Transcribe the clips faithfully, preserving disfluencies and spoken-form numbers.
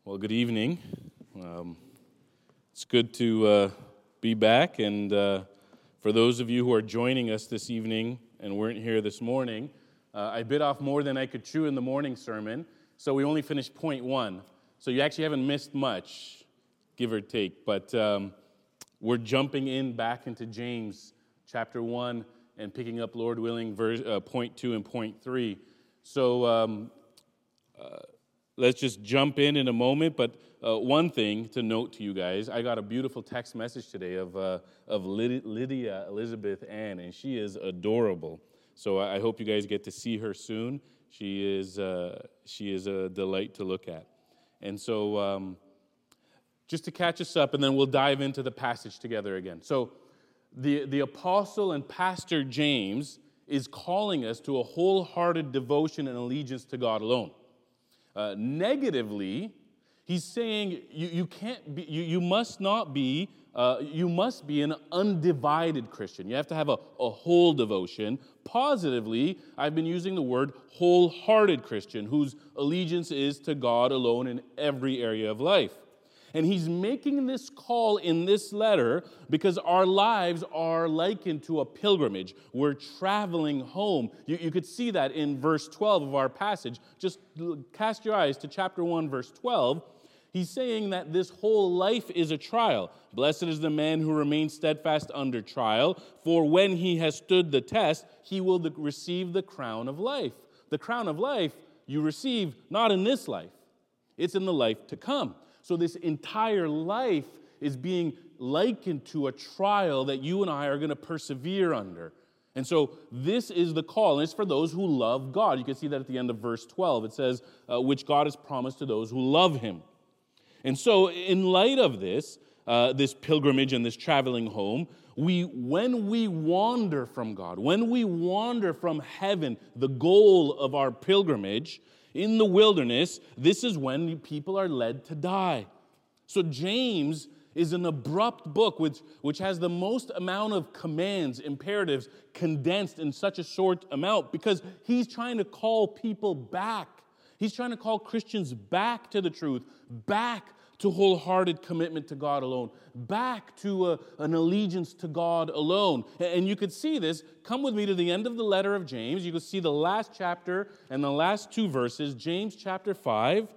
Well, good evening. Um, it's good to uh, be back, and uh, for those of you who are joining us this evening and weren't here this morning, uh, I bit off more than I could chew in the morning sermon, so we only finished point one. So you actually haven't missed much, give or take, but um, we're jumping in back into James chapter one and picking up, Lord willing, verse, uh, point two and point three. So um, uh, let's just jump in in a moment, but uh, one thing to note to you guys, I got a beautiful text message today of uh, of Lyd- Lydia Elizabeth Ann, and she is adorable. So I hope you guys get to see her soon. She is uh, she is a delight to look at. And so um, just to catch us up, and then we'll dive into the passage together again. So the, the apostle and pastor James is calling us to a wholehearted devotion and allegiance to God alone. Uh, negatively, he's saying you, you can't be, you, you must not be, uh, you must be an undivided Christian. You have to have a, a whole devotion. Positively, I've been using the word wholehearted Christian, whose allegiance is to God alone in every area of life. And he's making this call in this letter because our lives are likened to a pilgrimage. We're traveling home. You, you could see that in verse twelve of our passage. Just cast your eyes to chapter one, verse twelve. He's saying that this whole life is a trial. Blessed is the man who remains steadfast under trial, for when he has stood the test, he will receive the crown of life. The crown of life you receive not in this life. It's in the life to come. So this entire life is being likened to a trial that you and I are going to persevere under. And so this is the call, and it's for those who love God. You can see that at the end of verse twelve. It says, uh, which God has promised to those who love him. And so in light of this, uh, this pilgrimage and this traveling home, we, when we wander from God, when we wander from heaven, the goal of our pilgrimage, in the wilderness, this is when people are led to die. So James is an abrupt book which, which has the most amount of commands, imperatives, condensed in such a short amount because he's trying to call people back. He's trying to call Christians back to the truth, back to wholehearted commitment to God alone, back to a, an allegiance to God alone. And you could see this. Come with me to the end of the letter of James. You can see the last chapter and the last two verses, James chapter five,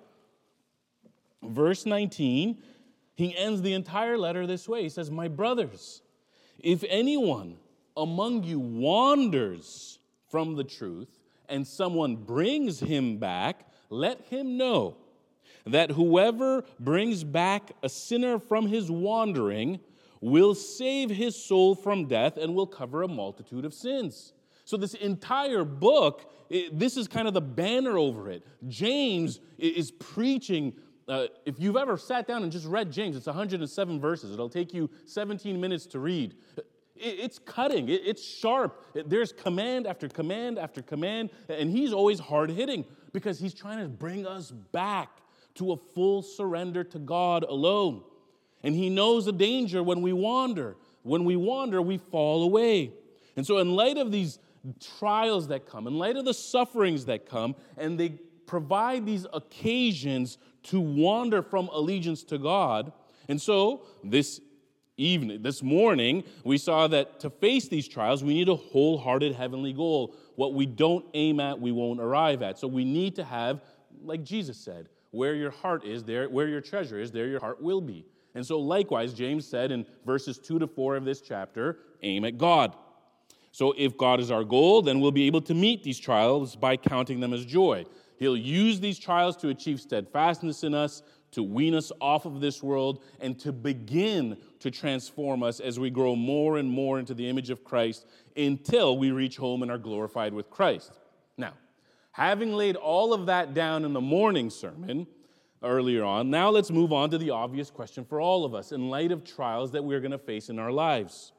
verse nineteen. He ends the entire letter this way. He says, my brothers, if anyone among you wanders from the truth and someone brings him back, let him know that whoever brings back a sinner from his wandering will save his soul from death and will cover a multitude of sins. So this entire book, it, this is kind of the banner over it. James is preaching. Uh, if you've ever sat down and just read James, it's one hundred seven verses. It'll take you seventeen minutes to read. It, it's cutting. It, it's sharp. It, there's command after command after command, and he's always hard-hitting because he's trying to bring us back to a full surrender to God alone. And he knows the danger when we wander. When we wander, we fall away. And so in light of these trials that come, in light of the sufferings that come, and they provide these occasions to wander from allegiance to God, and so this evening, this morning, we saw that to face these trials, we need a wholehearted heavenly goal. What we don't aim at, we won't arrive at. So we need to have, like Jesus said, where your heart is, there, where your treasure is, there your heart will be. And so likewise, James said in verses two to four of this chapter, aim at God. So if God is our goal, then we'll be able to meet these trials by counting them as joy. He'll use these trials to achieve steadfastness in us, to wean us off of this world, and to begin to transform us as we grow more and more into the image of Christ until we reach home and are glorified with Christ. Now, having laid all of that down in the morning sermon earlier on, now let's move on to the obvious question for all of us in light of trials that we're going to face in our lives.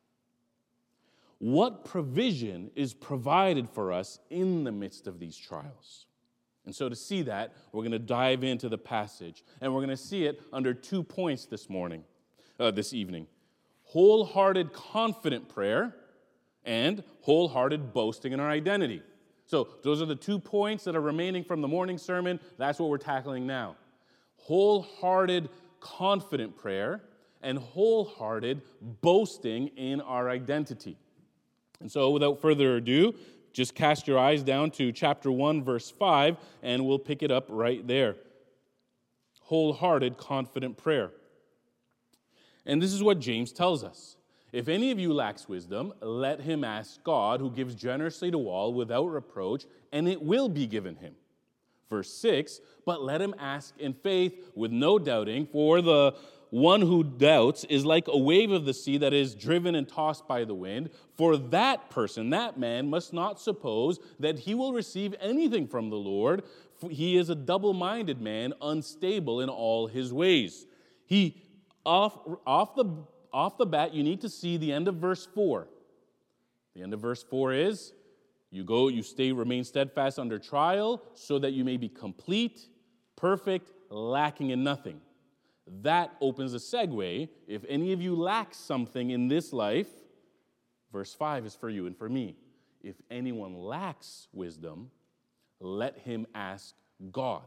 What provision is provided for us in the midst of these trials? And so to see that, we're going to dive into the passage, and we're going to see it under two points this morning, uh, this evening. Wholehearted, confident prayer and wholehearted boasting in our identity. So those are the two points that are remaining from the morning sermon. That's what we're tackling now. wholehearted, confident prayer, and wholehearted boasting in our identity. And so without further ado, just cast your eyes down to chapter one, verse five, and we'll pick it up right there. Wholehearted, confident prayer. And this is what James tells us. If any of you lacks wisdom, let him ask God, who gives generously to all without reproach, and it will be given him. Verse six, but let him ask in faith with no doubting, for the one who doubts is like a wave of the sea that is driven and tossed by the wind. For that person, that man, must not suppose that he will receive anything from the Lord. For he is a double-minded man, unstable in all his ways. He, off, off, the, off the bat, you need to see the end of verse four. The end of verse four is, you go, you stay, remain steadfast under trial, so that you may be complete, perfect, lacking in nothing. That opens a segue. If any of you lack something in this life, verse five is for you and for me. If anyone lacks wisdom, let him ask God.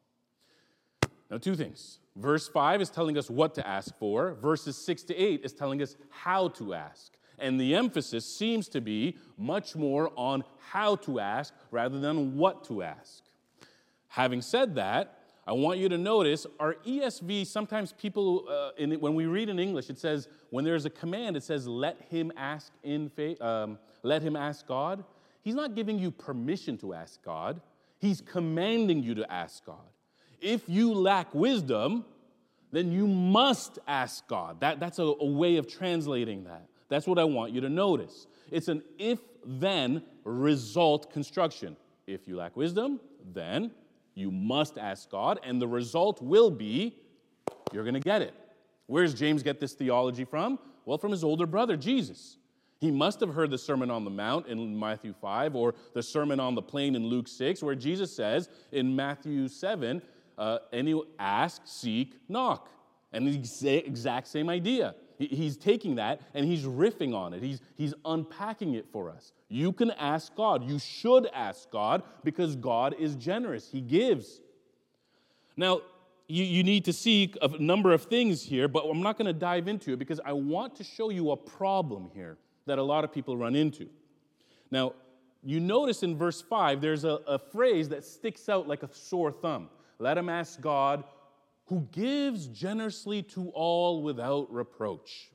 Now, two things. Verse five is telling us what to ask for. Verses six to eight is telling us how to ask. And the emphasis seems to be much more on how to ask rather than what to ask. Having said that, I want you to notice our E S V, sometimes people, uh, in, when we read in English, it says, when there's a command, it says, let him ask in faith, um, let him ask God. He's not giving you permission to ask God. He's commanding you to ask God. If you lack wisdom, then you must ask God. That, that's a, a way of translating that. That's what I want you to notice. It's an if-then result construction. If you lack wisdom, then you must ask God, and the result will be you're going to get it. Where does James get this theology from? Well, from his older brother, Jesus. He must have heard the Sermon on the Mount in Matthew five or the Sermon on the Plain in Luke six, where Jesus says in Matthew seven, uh, any ask, seek, knock. And the exact same idea. He's taking that and he's riffing on it. He's, he's unpacking it for us. You can ask God. You should ask God because God is generous. He gives. Now, you, you need to see a number of things here, but I'm not going to dive into it because I want to show you a problem here that a lot of people run into. Now, you notice in verse five, there's a, a phrase that sticks out like a sore thumb. Let him ask God, who gives generously to all without reproach.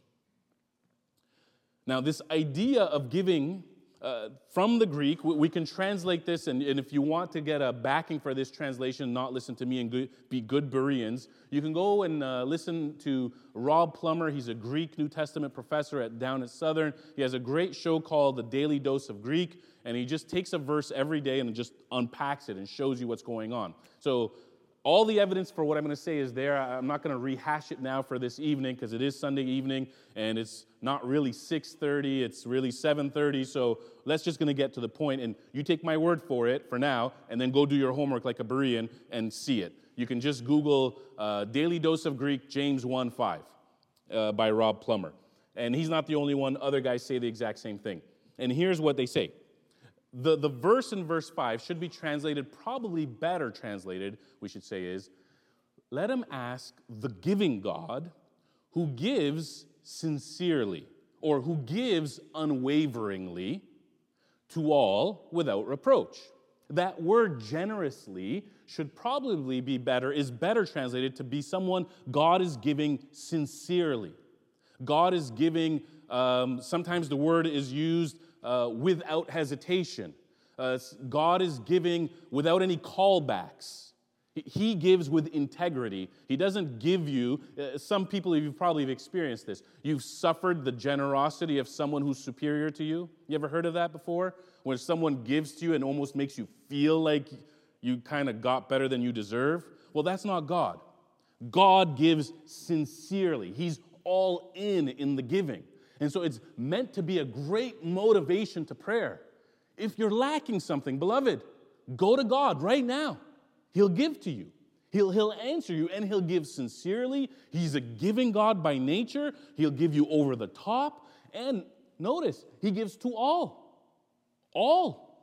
Now, this idea of giving, uh, from the Greek, we, we can translate this, and, and if you want to get a backing for this translation, not listen to me and good, be good Bereans, you can go and uh, listen to Rob Plummer. He's a Greek New Testament professor at down at Southern. He has a great show called The Daily Dose of Greek, and he just takes a verse every day and just unpacks it and shows you what's going on. So, all the evidence for what I'm going to say is there. I'm not going to rehash it now for this evening because it is Sunday evening and it's not really six thirty, it's really seven thirty, so let's just going to get to the point, and you take my word for it for now and then go do your homework like a Berean and see it. You can just Google uh, Daily Dose of Greek, James one five uh, by Rob Plummer. And he's not the only one. Other guys say the exact same thing. And here's what they say. The, the verse in verse five should be translated, probably better translated, we should say is, let him ask the giving God who gives sincerely, or who gives unwaveringly to all without reproach. That word generously should probably be better, is better translated to be someone God is giving sincerely. God is giving, um, sometimes the word is used Uh, without hesitation. Uh, God is giving without any callbacks. He, he gives with integrity. He doesn't give you, uh, some people, you probably have experienced this. You've suffered the generosity of someone who's superior to you. You ever heard of that before? When someone gives to you and almost makes you feel like you kind of got better than you deserve? Well, that's not God. God gives sincerely. He's all in in the giving. And so it's meant to be a great motivation to prayer. If you're lacking something, beloved, go to God right now. He'll give to you. He'll, he'll answer you, and he'll give sincerely. He's a giving God by nature. He'll give you over the top. And notice, he gives to all. All.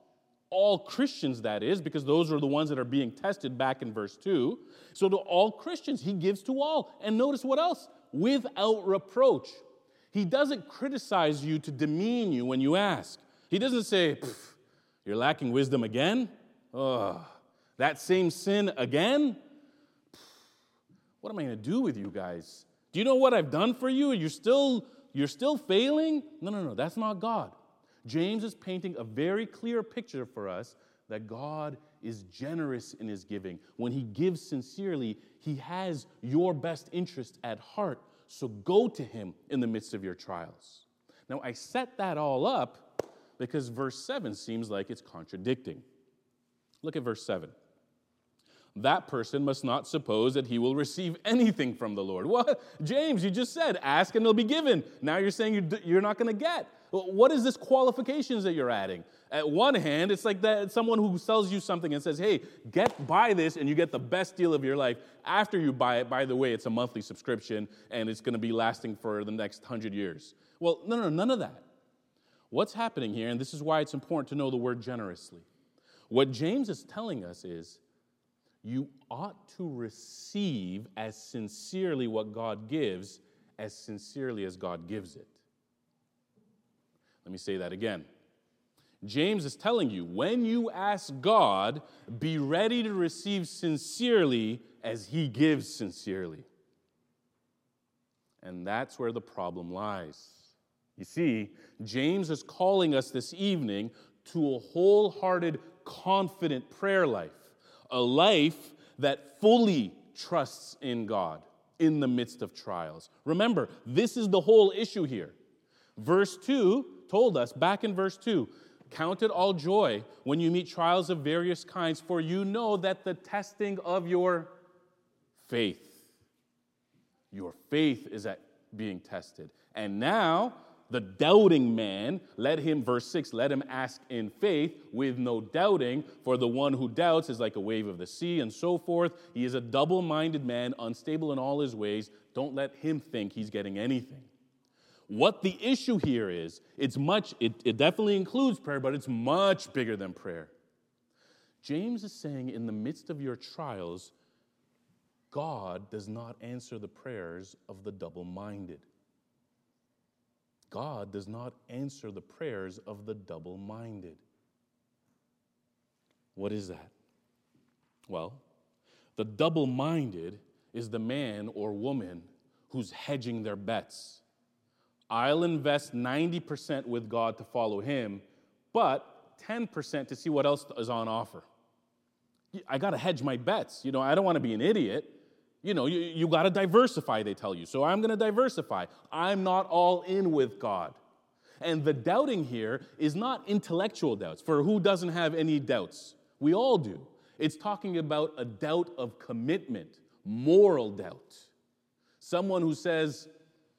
all Christians, that is, because those are the ones that are being tested back in verse two. So to all Christians, he gives to all. And notice what else? Without reproach. He doesn't criticize you to demean you when you ask. He doesn't say, you're lacking wisdom again? Oh, that same sin again? What am I going to do with you guys? Do you know what I've done for you? You're still, you're still failing? No, no, no, that's not God. James is painting a very clear picture for us that God is generous in his giving. When he gives sincerely, he has your best interest at heart. So go to him in the midst of your trials. Now, I set that all up because verse seven seems like it's contradicting. Look at verse seven. That person must not suppose that he will receive anything from the Lord. What? James, you just said, ask and it'll be given. Now you're saying you're not going to get. What is this qualifications that you're adding? At one hand, it's like that someone who sells you something and says, hey, get buy this and you get the best deal of your life. After you buy it, by the way, it's a monthly subscription and it's going to be lasting for the next hundred years. Well, no, no, none of that. What's happening here, and this is why it's important to know the word generously. What James is telling us is, you ought to receive as sincerely what God gives, as sincerely as God gives it. Let me say that again. James is telling you, when you ask God, be ready to receive sincerely as he gives sincerely. And that's where the problem lies. You see, James is calling us this evening to a wholehearted, confident prayer life. A life that fully trusts in God in the midst of trials. Remember, this is the whole issue here. Verse two told us, back in verse two, count it all joy when you meet trials of various kinds, for you know that the testing of your faith, your faith is at being tested. And now, the doubting man, let him, verse six, let him ask in faith with no doubting, for the one who doubts is like a wave of the sea, and so forth. He is a double-minded man, unstable in all his ways. Don't let him think he's getting anything. What the issue here is, it's much, it, it definitely includes prayer, but it's much bigger than prayer. James is saying in the midst of your trials, God does not answer the prayers of the double-minded. God does not answer the prayers of the double-minded. What is that? Well, the double-minded is the man or woman who's hedging their bets. I'll invest ninety percent with God to follow him, but ten percent to see what else is on offer. I got to hedge my bets. You know, I don't want to be an idiot. You know, you, you got to diversify, they tell you. So I'm going to diversify. I'm not all in with God. And the doubting here is not intellectual doubts. For who doesn't have any doubts? We all do. It's talking about a doubt of commitment, moral doubt. Someone who says,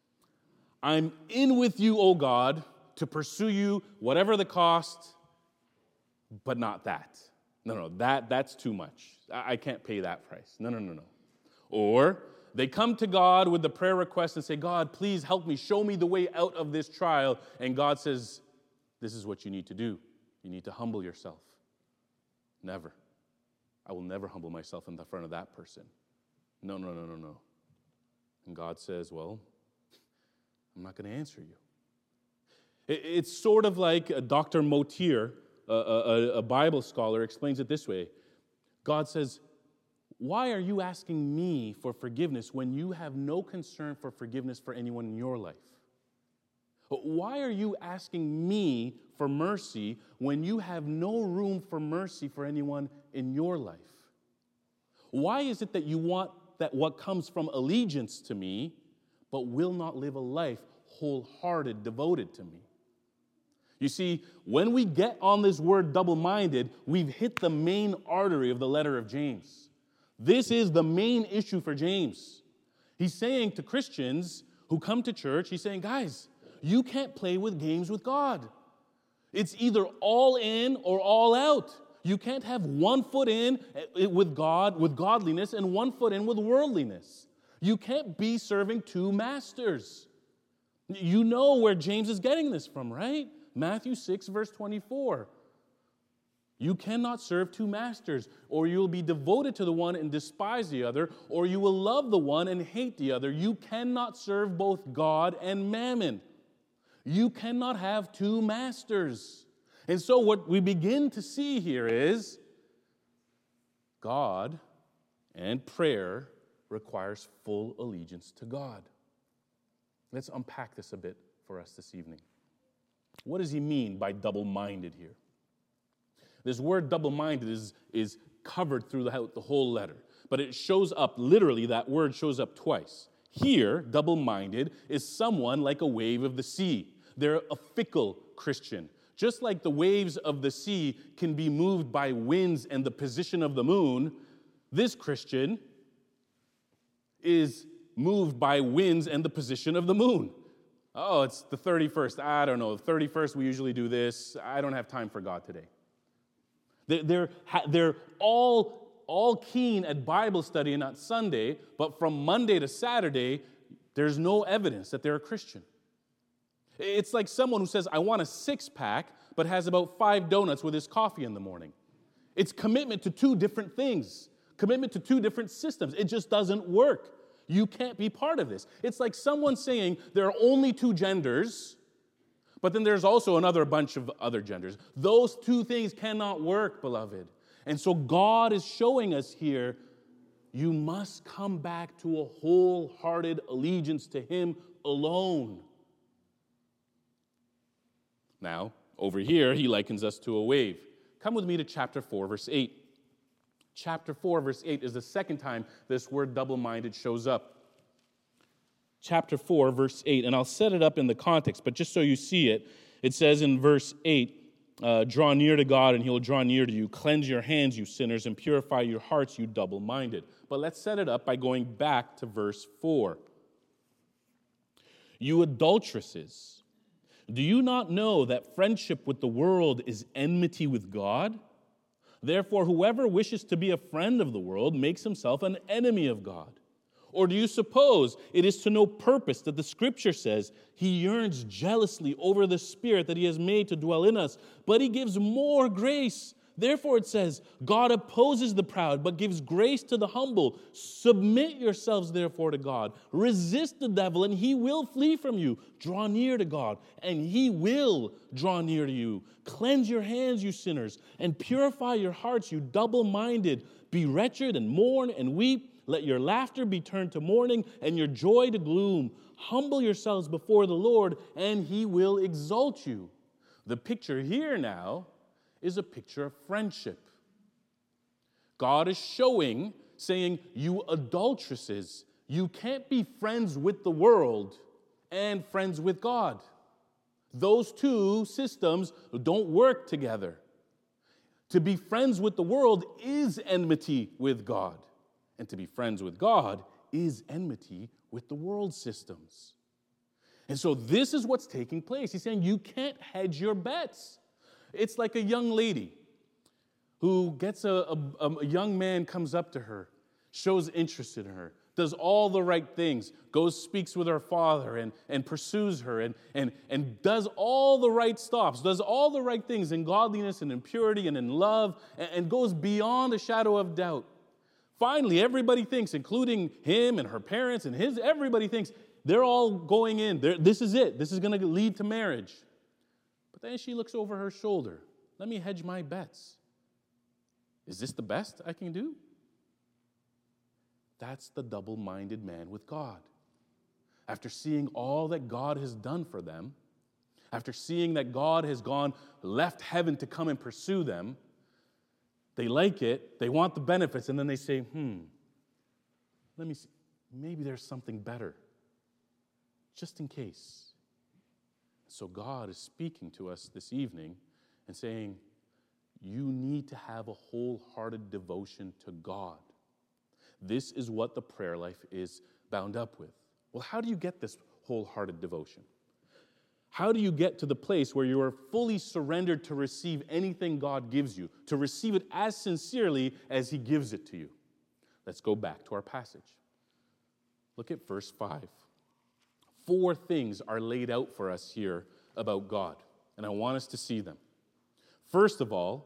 I'm in with you, O God, to pursue you, whatever the cost, but not that. No, no, that, that's too much. I, I can't pay that price. No, no, no, no. Or they come to God with the prayer request and say, God, please help me, show me the way out of this trial. And God says, this is what you need to do. You need to humble yourself. Never. I will never humble myself in the front of that person. No, no, no, no, no. And God says, well, I'm not going to answer you. It's sort of like Doctor Motier, a, a, a Bible scholar, explains it this way. God says, why are you asking me for forgiveness when you have no concern for forgiveness for anyone in your life? Why are you asking me for mercy when you have no room for mercy for anyone in your life? Why is it that you want that what comes from allegiance to me, but will not live a life wholehearted, devoted to me? You see, when we get on this word double-minded, we've hit the main artery of the letter of James. This is the main issue for James. He's saying to Christians who come to church, he's saying, guys, you can't play with games with God. It's either all in or all out. You can't have one foot in with God, with godliness, and one foot in with worldliness. You can't be serving two masters. You know where James is getting this from, right? Matthew six, verse twenty-four. You cannot serve two masters, or you will be devoted to the one and despise the other, or you will love the one and hate the other. You cannot serve both God and mammon. You cannot have two masters. And so what we begin to see here is God and prayer requires full allegiance to God. Let's unpack this a bit for us this evening. What does he mean by double-minded here? This word double-minded is, is covered throughout the whole letter, but it shows up, literally, that word shows up twice. Here, double-minded is someone like a wave of the sea. They're a fickle Christian. Just like the waves of the sea can be moved by winds and the position of the moon, this Christian is moved by winds and the position of the moon. Oh, it's the thirty-first. I don't know. The thirty-first, we usually do this. I don't have time for God today. They're, they're all, all keen at Bible study and not Sunday, but from Monday to Saturday, there's no evidence that they're a Christian. It's like someone who says, I want a six-pack, but has about five donuts with his coffee in the morning. It's commitment to two different things, commitment to two different systems. It just doesn't work. You can't be part of this. It's like someone saying there are only two genders, but then there's also another bunch of other genders. Those two things cannot work, beloved. And so God is showing us here, you must come back to a wholehearted allegiance to Him alone. Now, over here, he likens us to a wave. Come with me to chapter four, verse eight. Chapter four, verse eight is the second time this word double-minded shows up. Chapter four, verse eight, and I'll set it up in the context, but just so you see it, it says in verse eight, uh, draw near to God and He will draw near to you. Cleanse your hands, you sinners, and purify your hearts, you double-minded. But let's set it up by going back to verse four. You adulteresses, do you not know that friendship with the world is enmity with God? Therefore, whoever wishes to be a friend of the world makes himself an enemy of God. Or do you suppose it is to no purpose that the Scripture says He yearns jealously over the Spirit that He has made to dwell in us, but He gives more grace? Therefore it says, God opposes the proud, but gives grace to the humble. Submit yourselves therefore to God. Resist the devil, and he will flee from you. Draw near to God, and He will draw near to you. Cleanse your hands, you sinners, and purify your hearts, you double-minded. Be wretched and mourn and weep. Let your laughter be turned to mourning and your joy to gloom. Humble yourselves before the Lord, and He will exalt you. The picture here now is a picture of friendship. God is showing, saying, you adulteresses, you can't be friends with the world and friends with God. Those two systems don't work together. To be friends with the world is enmity with God. And to be friends with God is enmity with the world systems. And so this is what's taking place. He's saying you can't hedge your bets. It's like a young lady who gets a, a, a young man comes up to her, shows interest in her, does all the right things, goes, speaks with her father and, and pursues her and, and, and does all the right stops, does all the right things in godliness and in purity and in love and, and goes beyond a shadow of doubt. Finally, everybody thinks, including him and her parents and his, everybody thinks they're all going in. They're, this is it. This is going to lead to marriage. But then she looks over her shoulder. Let me hedge my bets. Is this the best I can do? That's the double-minded man with God. After seeing all that God has done for them, after seeing that God has gone, left heaven to come and pursue them, they like it, they want the benefits, and then they say, hmm, let me see, maybe there's something better, just in case. So God is speaking to us this evening and saying, you need to have a wholehearted devotion to God. This is what the prayer life is bound up with. Well, how do you get this wholehearted devotion? How do you get to the place where you are fully surrendered to receive anything God gives you, to receive it as sincerely as He gives it to you? Let's go back to our passage. Look at verse five. Four things are laid out for us here about God, and I want us to see them. First of all,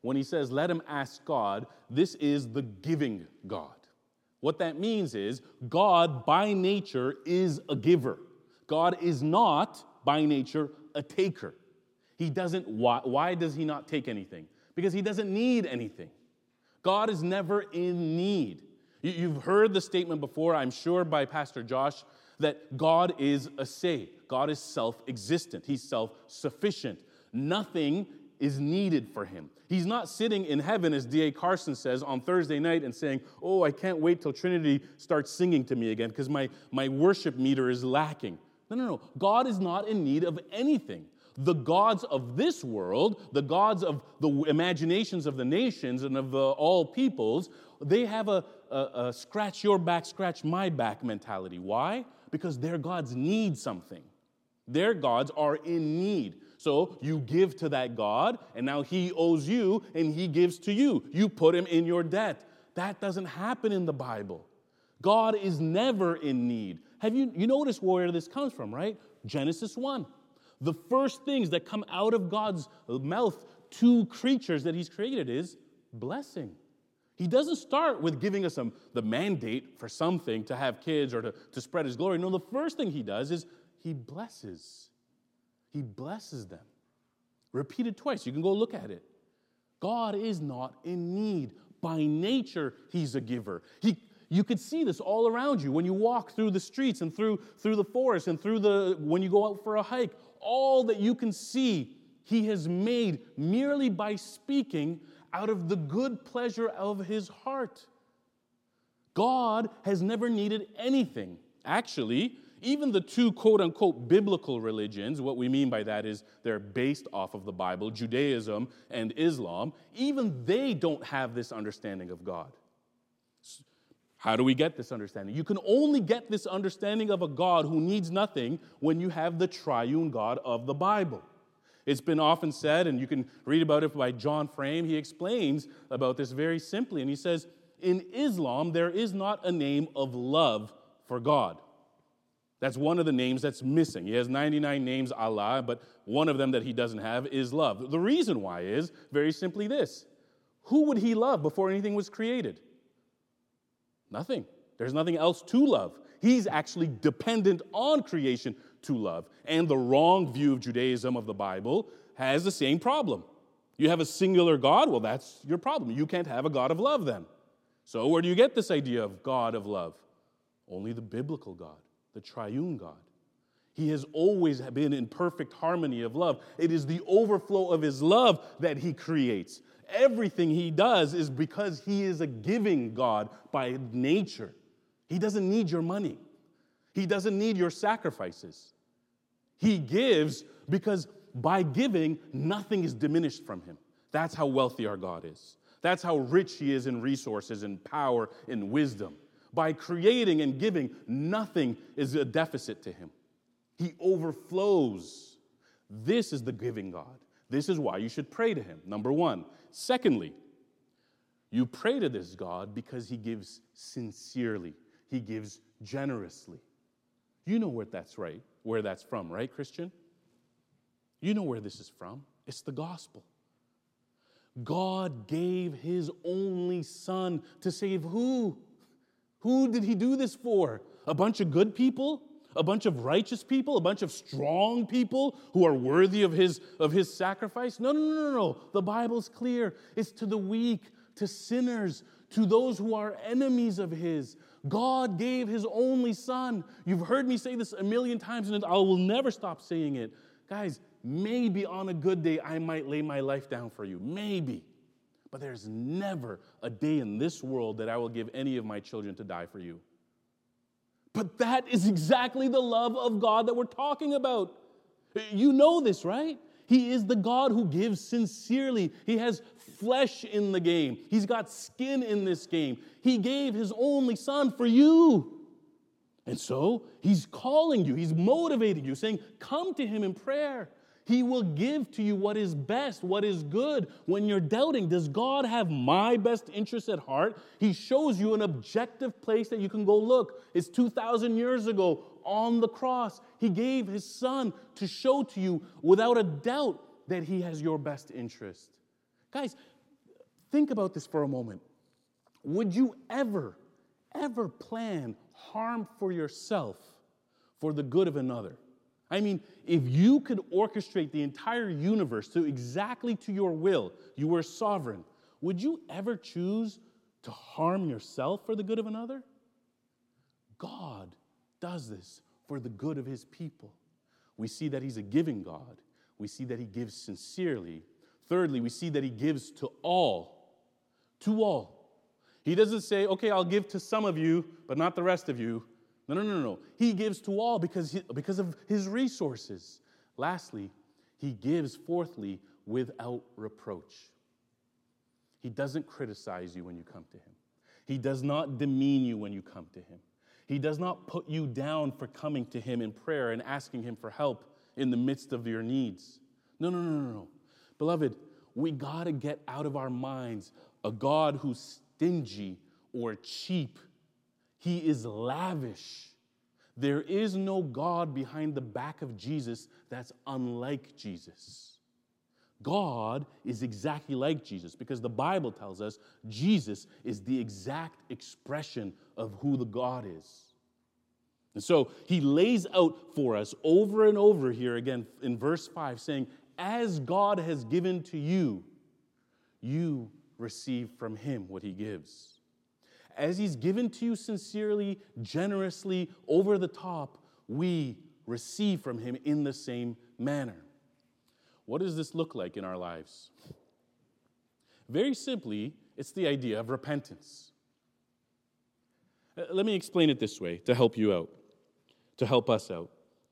when he says, let him ask God, this is the giving God. What that means is God, by nature, is a giver. God is not, by nature, a taker. He doesn't, why, why does he not take anything? Because he doesn't need anything. God is never in need. You, you've heard the statement before, I'm sure, by Pastor Josh, that God is a say. God is self-existent. He's self-sufficient. Nothing is needed for him. He's not sitting in heaven, as D A Carson says, on Thursday night and saying, oh, I can't wait till Trinity starts singing to me again because my, my worship meter is lacking. No, no, no. God is not in need of anything. The gods of this world, the gods of the imaginations of the nations and of uh, all peoples, they have a, a, a scratch your back, scratch my back mentality. Why? Because their gods need something. Their gods are in need. So you give to that God, and now he owes you, and he gives to you. You put him in your debt. That doesn't happen in the Bible. God is never in need. Have you, you noticed where this comes from, right? Genesis one. The first things that come out of God's mouth to creatures that he's created is blessing. He doesn't start with giving us a, the mandate for something to have kids or to, to spread his glory. No, the first thing he does is he blesses. He blesses them. Repeated twice. You can go look at it. God is not in need. By nature, he's a giver. He, you could see this all around you when you walk through the streets and through, through the forest and through the when you go out for a hike. All that you can see, he has made merely by speaking out of the good pleasure of his heart. God has never needed anything. Actually, even the two quote-unquote biblical religions, what we mean by that is they're based off of the Bible, Judaism and Islam, even they don't have this understanding of God. How do we get this understanding? You can only get this understanding of a God who needs nothing when you have the triune God of the Bible. It's been often said, and you can read about it by John Frame. He explains about this very simply, and he says, in Islam, there is not a name of love for God. That's one of the names that's missing. He has ninety-nine names, Allah, but one of them that he doesn't have is love. The reason why is very simply this. Who would he love before anything was created? Nothing. There's nothing else to love. He's actually dependent on creation to love. And the wrong view of Judaism of the Bible has the same problem. You have a singular God, well, that's your problem. You can't have a God of love then. So where do you get this idea of God of love? Only the biblical God, the triune God. He has always been in perfect harmony of love. It is the overflow of his love that he creates. Everything he does is because he is a giving God by nature. He doesn't need your money. He doesn't need your sacrifices. He gives because by giving, nothing is diminished from him. That's how wealthy our God is. That's how rich he is in resources and power and wisdom. By creating and giving, nothing is a deficit to him. He overflows. This is the giving God. This is why you should pray to him, number one. Secondly, you pray to this God because he gives sincerely. He gives generously. You know where that's right, where that's from, right, Christian? You know where this is from. It's the gospel. God gave his only son to save who? Who did he do this for? A bunch of good people? A bunch of righteous people? A bunch of strong people who are worthy of his, of his sacrifice? No, no, no, no, no. The Bible's clear. It's to the weak, to sinners, to those who are enemies of his. God gave his only son. You've heard me say this a million times, and I will never stop saying it. Guys, maybe on a good day I might lay my life down for you. Maybe. But there's never a day in this world that I will give any of my children to die for you. But that is exactly the love of God that we're talking about. You know this, right? He is the God who gives sincerely. He has flesh in the game. He's got skin in this game. He gave his only son for you. And so he's calling you. He's motivating you, saying, come to him in prayer. He will give to you what is best, what is good. When you're doubting, does God have my best interest at heart? He shows you an objective place that you can go look. It's two thousand years ago on the cross. He gave his son to show to you without a doubt that he has your best interest. Guys, Think about this for a moment. Would you ever, ever plan harm for yourself for the good of another? I mean, if you could orchestrate the entire universe to exactly to your will, you were sovereign, would you ever choose to harm yourself for the good of another? God does this for the good of his people. We see that he's a giving God. We see that he gives sincerely. Thirdly, we see that he gives to all. To all. He doesn't say, okay, I'll give to some of you, but not the rest of you. No, no, no, no. He gives to all because, he, because of his resources. Lastly, he gives, fourthly, without reproach. He doesn't criticize you when you come to him. He does not demean you when you come to him. He does not put you down for coming to him in prayer and asking him for help in the midst of your needs. No, no, no, no, no. Beloved, we got to get out of our minds a God who's stingy or cheap. He is lavish. There is no God behind the back of Jesus that's unlike Jesus. God is exactly like Jesus because the Bible tells us Jesus is the exact expression of who the God is. And so he lays out for us over and over here again in verse five saying, as God has given to you, you receive from him what he gives. As he's given to you sincerely, generously, over the top, we receive from him in the same manner. What does this look like in our lives? Very simply, it's the idea of repentance. Let me explain it this way to help you out, to help us out.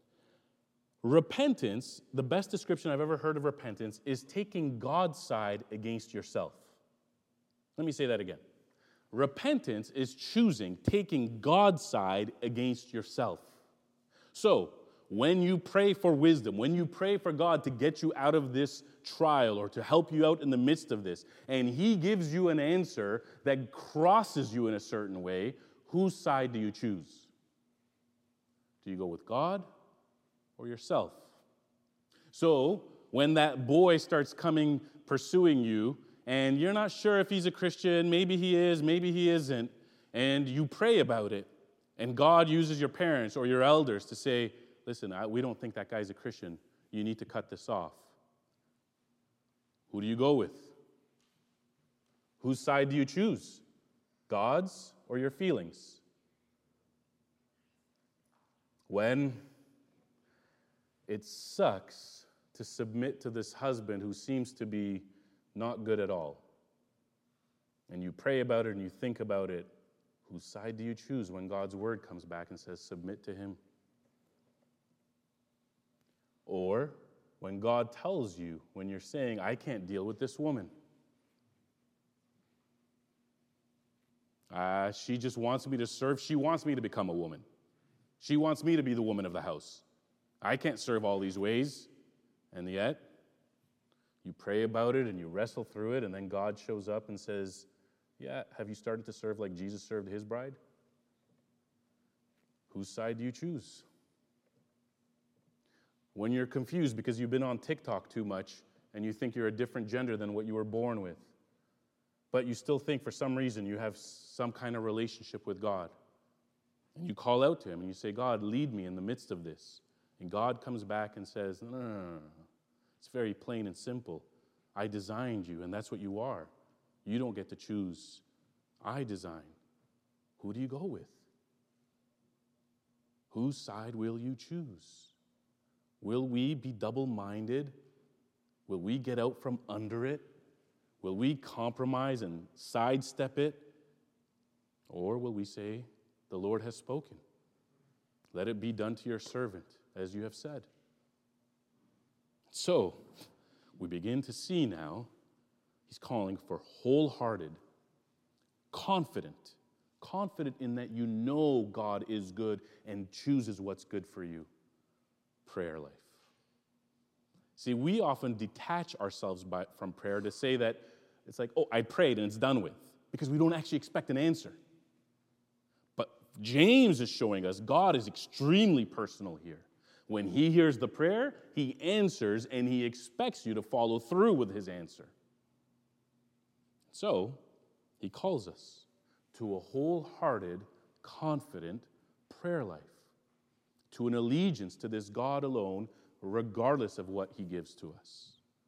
Repentance, the best description I've ever heard of repentance, is taking God's side against yourself. Let me say that again. Repentance is choosing, taking God's side against yourself. So, when you pray for wisdom, when you pray for God to get you out of this trial or to help you out in the midst of this, and he gives you an answer that crosses you in a certain way, whose side do you choose? Do you go with God or yourself? So, when that boy starts coming, pursuing you, and you're not sure if he's a Christian, maybe he is, maybe he isn't, and you pray about it, and God uses your parents or your elders to say, listen, I, we don't think that guy's a Christian. You need to cut this off. Who do you go with? Whose side do you choose? God's or your feelings? When it sucks to submit to this husband who seems to be not good at all, and you pray about it and you think about it, whose side do you choose when God's word comes back and says, submit to him? Or when God tells you, when you're saying, I can't deal with this woman. Uh, she just wants me to serve. She wants me to become a woman. She wants me to be the woman of the house. I can't serve all these ways. And yet, you pray about it and you wrestle through it, and then God shows up and says, yeah, have you started to serve like Jesus served his bride? Whose side do you choose? When you're confused because you've been on TikTok too much and you think you're a different gender than what you were born with, but you still think for some reason you have some kind of relationship with God, and you call out to him and you say, God, lead me in the midst of this. And God comes back and says, no, no, no, no, no. It's very plain and simple. I designed you, and that's what you are. You don't get to choose. I design. Who do you go with? Whose side will you choose? Will we be double-minded? Will we get out from under it? Will we compromise and sidestep it? Or will we say, the Lord has spoken. Let it be done to your servant, as you have said. So, we begin to see now, he's calling for wholehearted, confident, confident in that you know God is good and chooses what's good for you. Prayer life. See, we often detach ourselves by, from prayer to say that it's like, oh, I prayed and it's done with, because we don't actually expect an answer. But James is showing us God is extremely personal here. When he hears the prayer, he answers, and he expects you to follow through with his answer. So, he calls us to a wholehearted, confident prayer life, to an allegiance to this God alone, regardless of what he gives to us.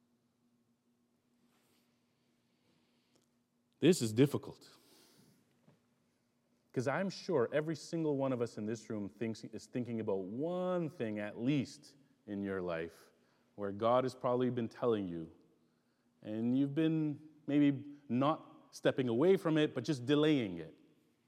This is difficult, because I'm sure every single one of us in this room thinks is thinking about one thing at least in your life where God has probably been telling you, and you've been maybe not stepping away from it, but just delaying it.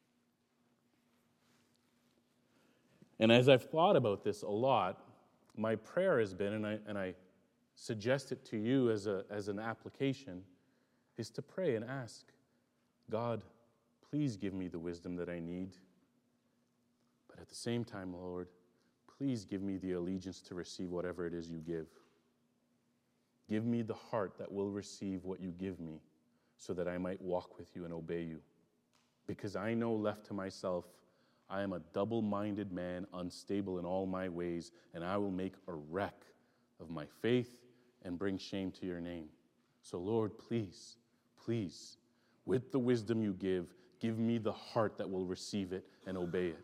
And as I've thought about this a lot, my prayer has been, and I, and I suggest it to you as, a, as an application, is to pray and ask, God, please give me the wisdom that I need. But at the same time, Lord, please give me the allegiance to receive whatever it is you give. Give me the heart that will receive what you give me so that I might walk with you and obey you. Because I know left to myself, I am a double-minded man, unstable in all my ways, and I will make a wreck of my faith and bring shame to your name. So Lord, please, please, with the wisdom you give, give me the heart that will receive it and obey it.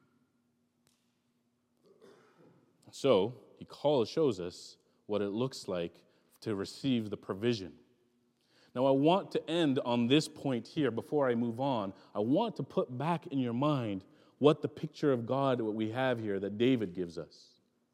So, he calls, shows us what it looks like to receive the provision. Now, I want to end on this point here before I move on. I want to put back in your mind what the picture of God, what we have here, that David gives us.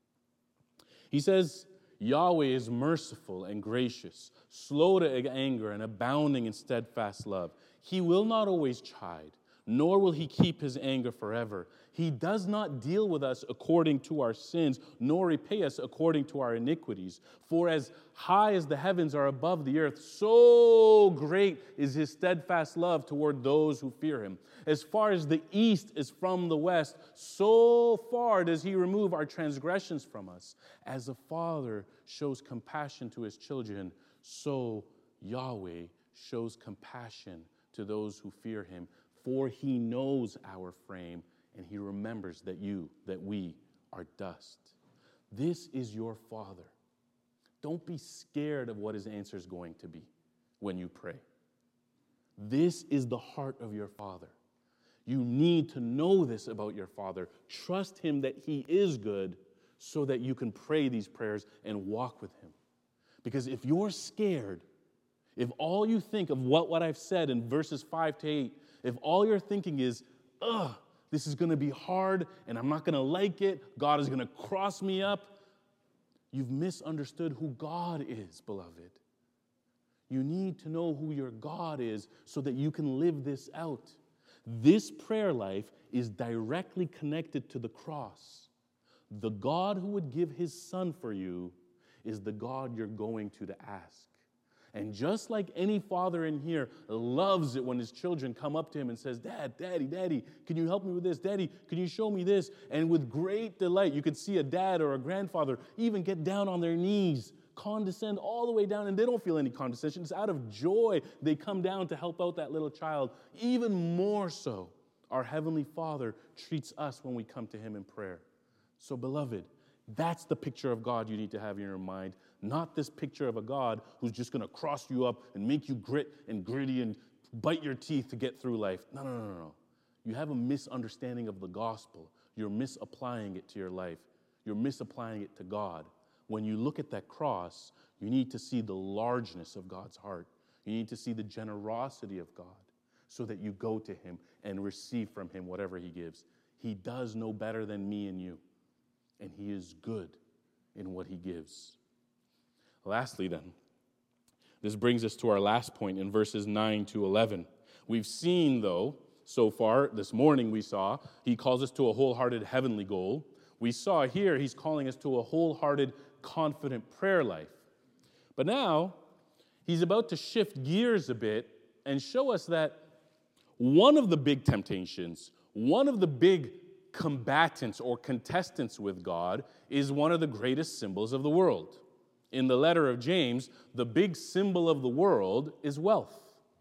He says, Yahweh is merciful and gracious, slow to anger and abounding in steadfast love. He will not always chide, nor will he keep his anger forever. He does not deal with us according to our sins, nor repay us according to our iniquities. For as high as the heavens are above the earth, so great is his steadfast love toward those who fear him. As far as the east is from the west, so far does he remove our transgressions from us. As a father shows compassion to his children, so Yahweh shows compassion to those who fear him. For he knows our frame, and he remembers that you, that we are dust. This is your Father. Don't be scared of what his answer is going to be when you pray. This is the heart of your Father. You need to know this about your Father. Trust him that he is good so that you can pray these prayers and walk with him. Because if you're scared, if all you think of what, what I've said in verses five to eight, if all you're thinking is, ugh, this is going to be hard and I'm not going to like it, God is going to cross me up, you've misunderstood who God is, beloved. You need to know who your God is so that you can live this out. This prayer life is directly connected to the cross. The God who would give his son for you is the God you're going to to ask. And just like any father in here loves it when his children come up to him and says, Dad, Daddy, Daddy, can you help me with this? Daddy, can you show me this? And with great delight, you could see a dad or a grandfather even get down on their knees, condescend all the way down, and they don't feel any condescension. It's out of joy they come down to help out that little child. Even more so, our Heavenly Father treats us when we come to him in prayer. So, beloved, that's the picture of God you need to have in your mind, not this picture of a God who's just going to cross you up and make you grit and gritty and bite your teeth to get through life. No, no, no, no, no. You have a misunderstanding of the gospel. You're misapplying it to your life. You're misapplying it to God. When you look at that cross, you need to see the largeness of God's heart. You need to see the generosity of God so that you go to him and receive from him whatever he gives. He does know better than me and you, and he is good in what he gives. Lastly, then, this brings us to our last point in verses nine to eleven. We've seen, though, so far, this morning we saw, he calls us to a wholehearted heavenly goal. We saw here he's calling us to a wholehearted, confident prayer life. But now, he's about to shift gears a bit and show us that one of the big temptations, one of the big combatants or contestants with God is one of the greatest symbols of the world. In the letter of James, the big symbol of the world is wealth.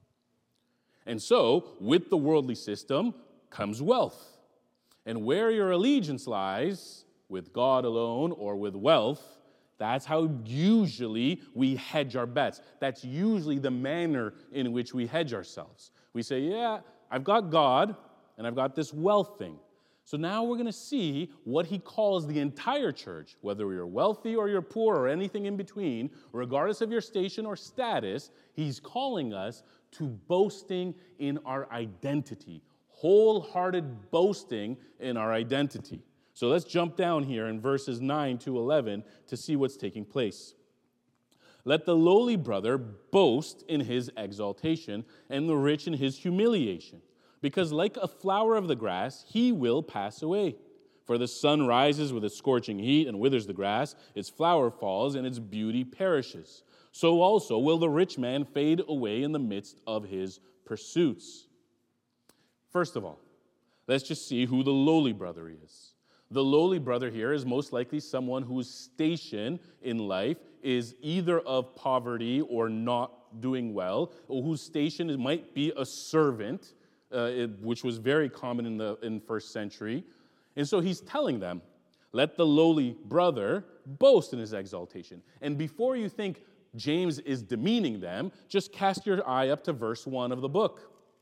And so, with the worldly system comes wealth. And where your allegiance lies, with God alone or with wealth, That's how usually we hedge our bets. That's usually the manner in which we hedge ourselves. We say, yeah, I've got God, and I've got this wealth thing. So now we're going to see what he calls the entire church, whether you're wealthy or you're poor or anything in between, regardless of your station or status, he's calling us to boasting in our identity, wholehearted boasting in our identity. So let's jump down here in verses nine to eleven to see what's taking place. Let the lowly brother boast in his exaltation, and the rich in his humiliation, because like a flower of the grass, he will pass away. For the sun rises with its scorching heat and withers the grass, its flower falls, and its beauty perishes. So also will the rich man fade away in the midst of his pursuits. First of all, let's just see who the lowly brother is. The lowly brother here is most likely someone whose station in life is either of poverty or not doing well, or whose station it might be a servant, uh, it, which was very common in the in first century. And so he's telling them, let the lowly brother boast in his exaltation. And before you think James is demeaning them, just cast your eye up to verse one of the book.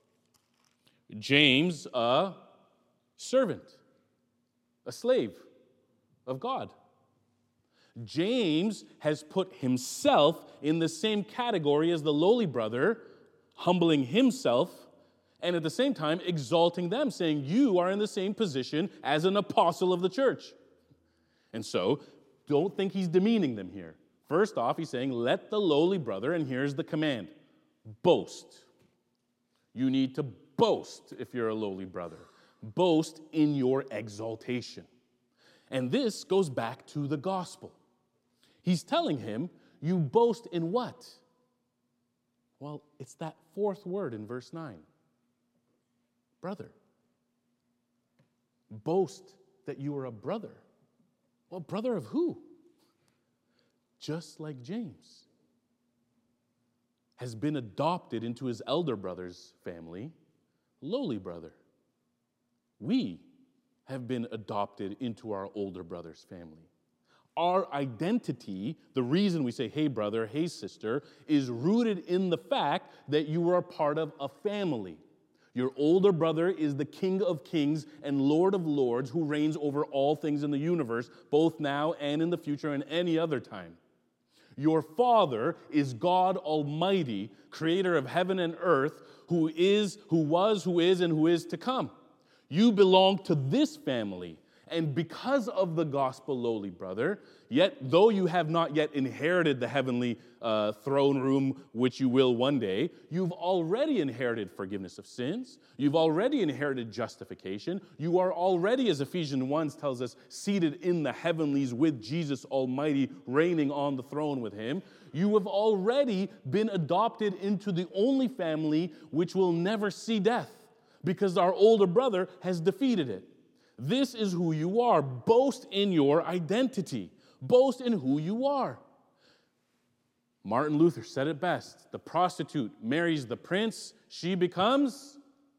James, a servant, a slave of God. James has put himself in the same category as the lowly brother, humbling himself, and at the same time exalting them, saying, you are in the same position as an apostle of the church. And so, don't think he's demeaning them here. First off, he's saying, let the lowly brother, and here's the command, boast. You need to boast if you're a lowly brother. Boast in your exaltation. And this goes back to the gospel. He's telling him, you boast in what? Well, it's that fourth word in verse nine. Brother. Boast that you are a brother. Well, brother of who? Just like James has been adopted into his elder brother's family, lowly brother. We have been adopted into our older brother's family. Our identity, the reason we say, hey brother, hey sister, is rooted in the fact that you are part of a family. Your older brother is the King of Kings and Lord of Lords who reigns over all things in the universe, both now and in the future and any other time. Your father is God Almighty, creator of heaven and earth, who is, who was, who is, and who is to come. You belong to this family. And because of the gospel, lowly brother, yet though you have not yet inherited the heavenly uh, throne room, which you will one day, you've already inherited forgiveness of sins. You've already inherited justification. You are already, as Ephesians one tells us, seated in the heavenlies with Jesus Almighty, reigning on the throne with him. You have already been adopted into the only family which will never see death, because our older brother has defeated it. This is who you are. Boast in your identity. Boast in who you are. Martin Luther said it best. The prostitute marries the prince. She becomes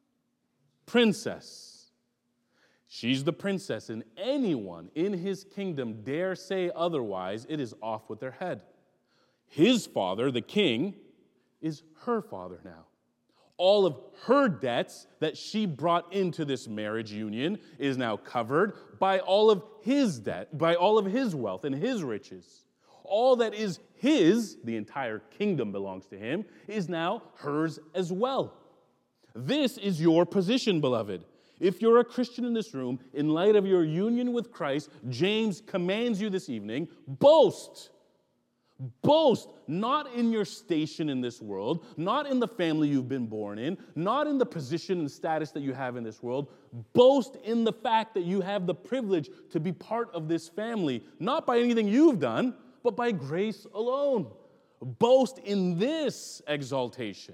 princess. She's the princess, and anyone in his kingdom dare say otherwise, it is off with their head. His father, the king, is her father now. All of her debts that she brought into this marriage union is now covered by all of his debt, by all of his wealth and his riches. All that is his, the entire kingdom belongs to him, is now hers as well. This is your position, beloved. If you're a Christian in this room, in light of your union with Christ, James commands you this evening, boast. Boast not in your station in this world, not in the family you've been born in, not in the position and status that you have in this world. Boast in the fact that you have the privilege to be part of this family, not by anything you've done, but by grace alone. Boast in this exaltation.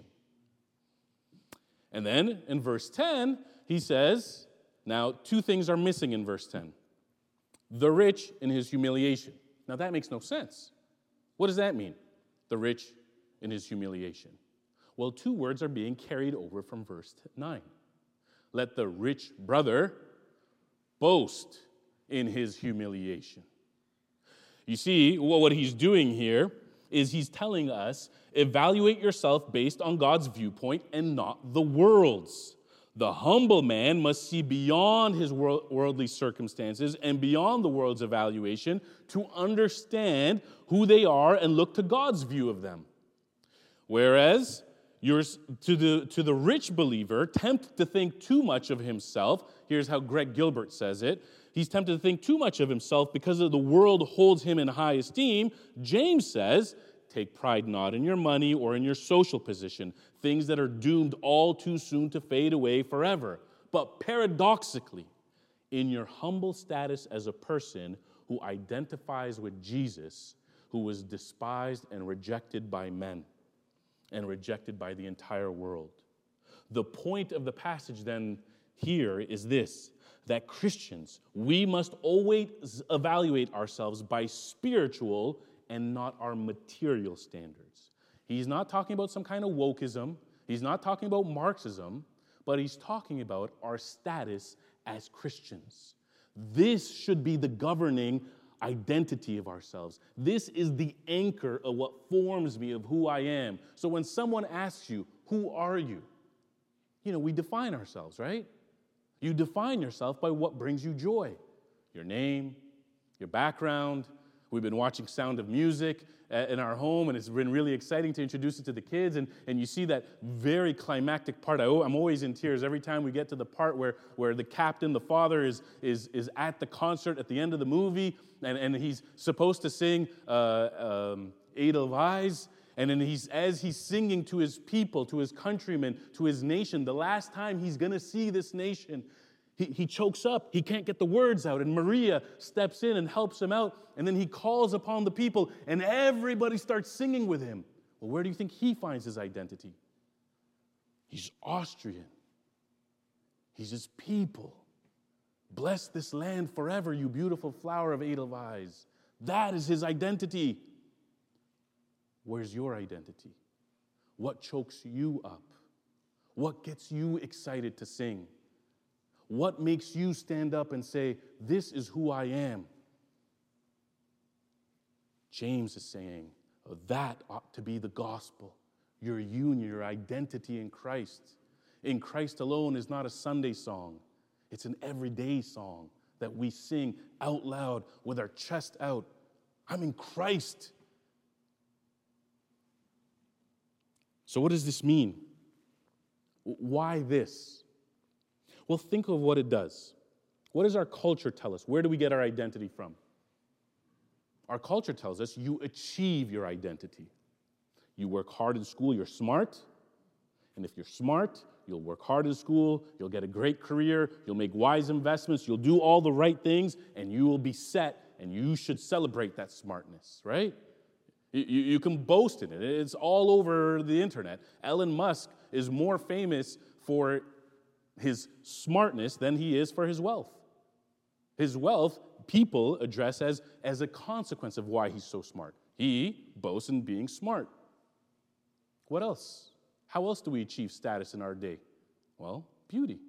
And then in verse ten, he says, now two things are missing in verse ten. The rich in his humiliation. Now that makes no sense. What does that mean? The rich in his humiliation. Well, two words are being carried over from verse nine. Let the rich brother boast in his humiliation. You see, what he's doing here is he's telling us, evaluate yourself based on God's viewpoint and not the world's. The humble man must see beyond his worldly circumstances and beyond the world's evaluation to understand who they are and look to God's view of them. Whereas, yours, to the, to the rich believer, tempted to think too much of himself, here's how Greg Gilbert says it, he's tempted to think too much of himself because of the world holds him in high esteem. James says, take pride not in your money or in your social position, things that are doomed all too soon to fade away forever. But paradoxically, in your humble status as a person who identifies with Jesus, who was despised and rejected by men and rejected by the entire world. The point of the passage then here is this, that Christians, we must always evaluate ourselves by spiritual and not our material standards. He's not talking about some kind of wokeism. He's not talking about Marxism, but he's talking about our status as Christians. This should be the governing identity of ourselves. This is the anchor of what forms me of who I am. So when someone asks you, who are you? You know, we define ourselves, right? You define yourself by what brings you joy. Your name, your background. We've been watching Sound of Music in our home, and it's been really exciting to introduce it to the kids. And, and you see that very climactic part. I, I'm always in tears every time we get to the part where, where the captain, the father, is, is, is at the concert at the end of the movie, and, and he's supposed to sing uh, um, Edelweiss. And then he's, as he's singing to his people, to his countrymen, to his nation, the last time he's going to see this nation, He, he chokes up. He can't get the words out. And Maria steps in and helps him out. And then he calls upon the people, and everybody starts singing with him. Well, where do you think he finds his identity? He's Austrian. He's his people. Bless this land forever, you beautiful flower of Edelweiss. That is his identity. Where's your identity? What chokes you up? What gets you excited to sing? What makes you stand up and say, this is who I am? James is saying, oh, that ought to be the gospel. Your union, your identity in Christ. In Christ alone is not a Sunday song. It's an everyday song that we sing out loud with our chest out. I'm in Christ. So what does this mean? Why this? Well, think of what it does. What does our culture tell us? Where do we get our identity from? Our culture tells us you achieve your identity. You work hard in school, you're smart. And if you're smart, you'll work hard in school, you'll get a great career, you'll make wise investments, you'll do all the right things, and you will be set, and you should celebrate that smartness, right? You, you can boast in it. It's all over the internet. Elon Musk is more famous for his smartness than he is for his wealth. His wealth, people address as, as a consequence of why he's so smart. He boasts in being smart. What else? How else do we achieve status in our day? Well, beauty.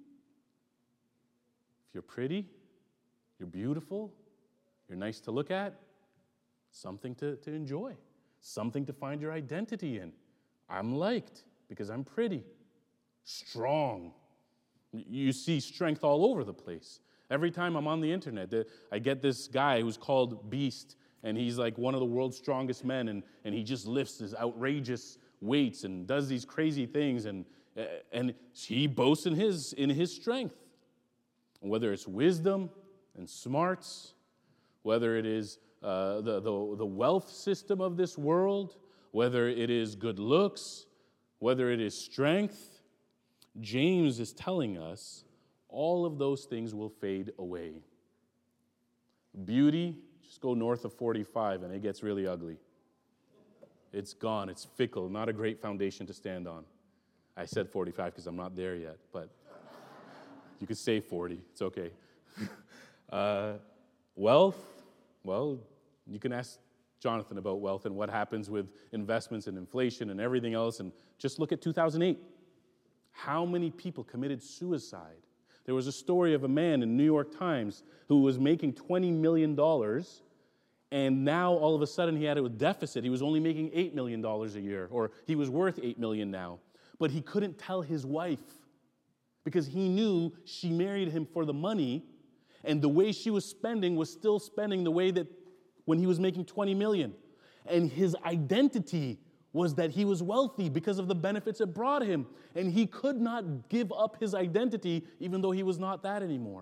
If you're pretty, you're beautiful, you're nice to look at, something to, to enjoy, something to find your identity in. I'm liked because I'm pretty, strong. You see strength all over the place. Every time I'm on the internet, I get this guy who's called Beast, and he's like one of the world's strongest men, and, and he just lifts his outrageous weights and does these crazy things, and, and he boasts in his, in his strength. Whether it's wisdom and smarts, whether it is uh, the, the, the wealth system of this world, whether it is good looks, whether it is strength, James is telling us all of those things will fade away. Beauty, just go north of forty-five and it gets really ugly. It's gone. It's fickle. Not a great foundation to stand on. I said forty-five because I'm not there yet, but you could say forty. It's okay. uh, wealth, well, you can ask Jonathan about wealth and what happens with investments and inflation and everything else, and just look at two thousand eight. How many people committed suicide? There was a story of a man in New York Times who was making twenty million dollars, And now, all of a sudden, he had a deficit. He was only making eight million dollars a year, or he was worth eight million dollars now. But he couldn't tell his wife because he knew she married him for the money, and the way she was spending was still spending the way that when he was making twenty million dollars. And his identity was that he was wealthy because of the benefits it brought him. And he could not give up his identity even though he was not that anymore.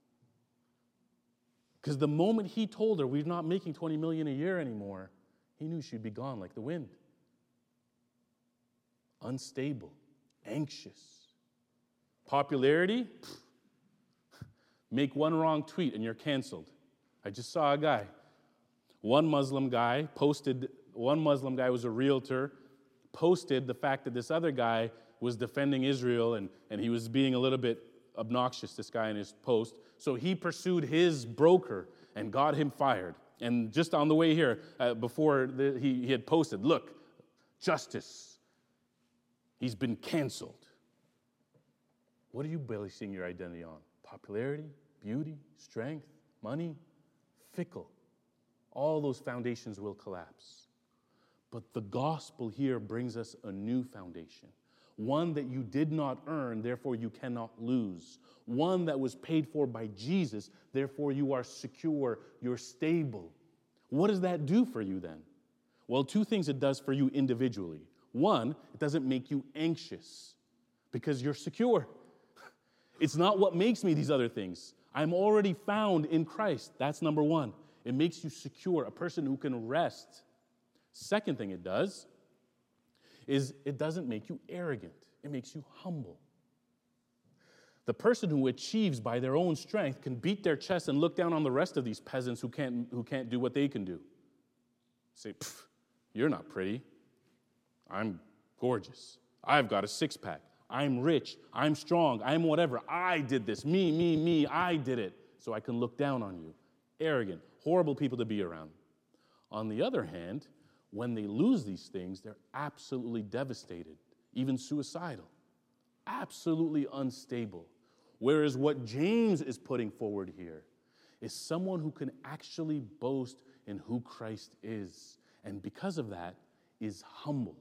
Because the moment he told her, we're not making twenty million dollars a year anymore, he knew she'd be gone like the wind. Unstable, anxious. Popularity? Pfft. Make one wrong tweet and you're canceled. I just saw a guy. One Muslim guy posted, one Muslim guy was a realtor, posted the fact that this other guy was defending Israel and, and he was being a little bit obnoxious, this guy in his post. So he pursued his broker and got him fired. And just on the way here, uh, before the, he, he had posted, look, justice, he's been canceled. What are you basing your identity on? Popularity, beauty, strength, money? Fickle. All those foundations will collapse. But the gospel here brings us a new foundation. One that you did not earn, therefore you cannot lose. One that was paid for by Jesus, therefore you are secure, you're stable. What does that do for you then? Well, two things it does for you individually. One, it doesn't make you anxious because you're secure. It's not what makes me these other things. I'm already found in Christ. That's number one. It makes you secure, a person who can rest. Second thing it does is it doesn't make you arrogant. It makes you humble. The person who achieves by their own strength can beat their chest and look down on the rest of these peasants who can't, who can't do what they can do. Say, you're not pretty. I'm gorgeous. I've got a six-pack. I'm rich. I'm strong. I'm whatever. I did this. Me, me, me. I did it. So I can look down on you. Arrogant. Horrible people to be around. On the other hand, when they lose these things, they're absolutely devastated, even suicidal, absolutely unstable. Whereas what James is putting forward here is someone who can actually boast in who Christ is, and because of that, is humble.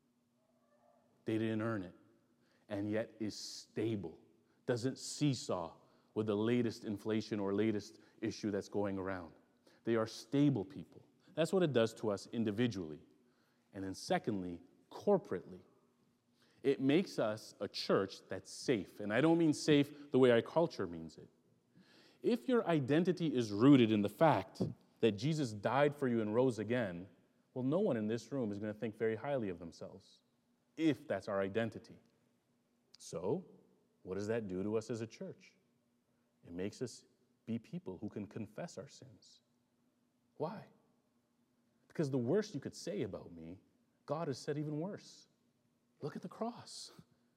They didn't earn it, and yet is stable, doesn't seesaw with the latest inflation or latest issue that's going around. They are stable people. That's what it does to us individually. And then secondly, corporately. It makes us a church that's safe. And I don't mean safe the way our culture means it. If your identity is rooted in the fact that Jesus died for you and rose again, well, no one in this room is going to think very highly of themselves, if that's our identity. So, what does that do to us as a church? It makes us be people who can confess our sins. Why? Because the worst you could say about me, God has said even worse. Look at the cross.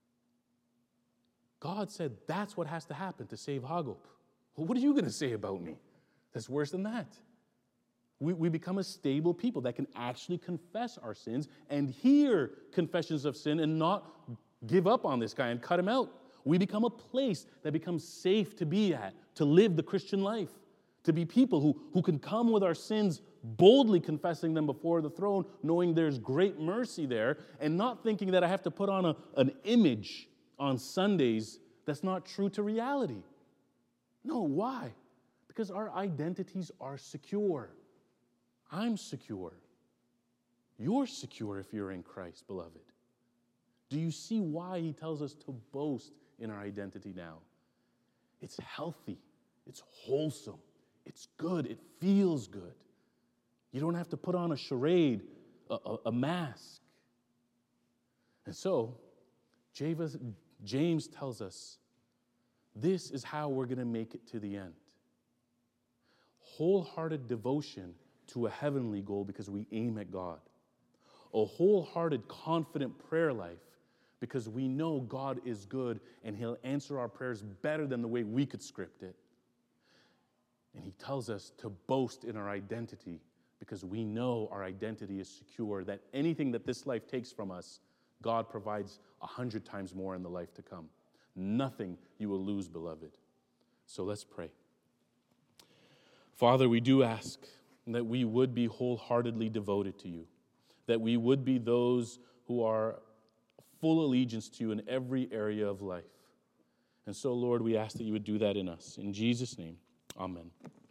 God said that's what has to happen to save Hagop. Well, what are you going to say about me that's worse than that? We, we become a stable people that can actually confess our sins and hear confessions of sin and not give up on this guy and cut him out. We become a place that becomes safe to be at, to live the Christian life, to be people who, who can come with our sins boldly confessing them before the throne, knowing there's great mercy there, and not thinking that I have to put on a, an image on Sundays that's not true to reality. No, why? Because our identities are secure. I'm secure. You're secure if you're in Christ, beloved. Do you see why he tells us to boast in our identity now? It's healthy. It's wholesome. It's good. It feels good. You don't have to put on a charade, a, a, a mask. And so, James, James tells us, this is how we're going to make it to the end. Wholehearted devotion to a heavenly goal because we aim at God. A wholehearted, confident prayer life because we know God is good and he'll answer our prayers better than the way we could script it. And he tells us to boast in our identity because we know our identity is secure, that anything that this life takes from us, God provides a hundred times more in the life to come. Nothing you will lose, beloved. So let's pray. Father, we do ask and that we would be wholeheartedly devoted to you, that we would be those who are full allegiance to you in every area of life. And so, Lord, we ask that you would do that in us. In Jesus' name, amen.